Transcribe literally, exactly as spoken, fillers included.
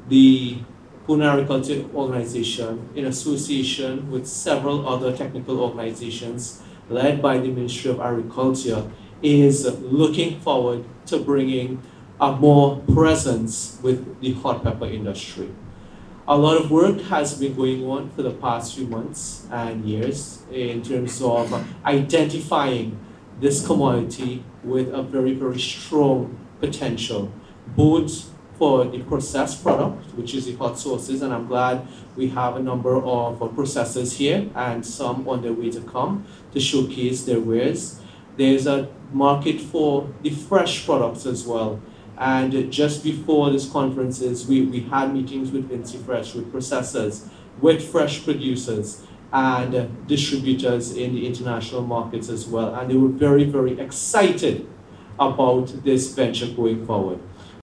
the Pune Agriculture Organization, in association with several other technical organizations led by the Ministry of Agriculture, is looking forward to bringing a more presence with the hot pepper industry. A lot of work has been going on for the past few months and years in terms of identifying this commodity with a very, very strong potential, both for the processed product, which is the hot sauces, and I'm glad we have a number of uh, processors here and some on their way to come to showcase their wares. There's a market for the fresh products as well. And just before this conferences, we, we had meetings with Vinci Fresh, with processors, with fresh producers, and uh, distributors in the international markets as well. And they were very, very excited about this venture going forward.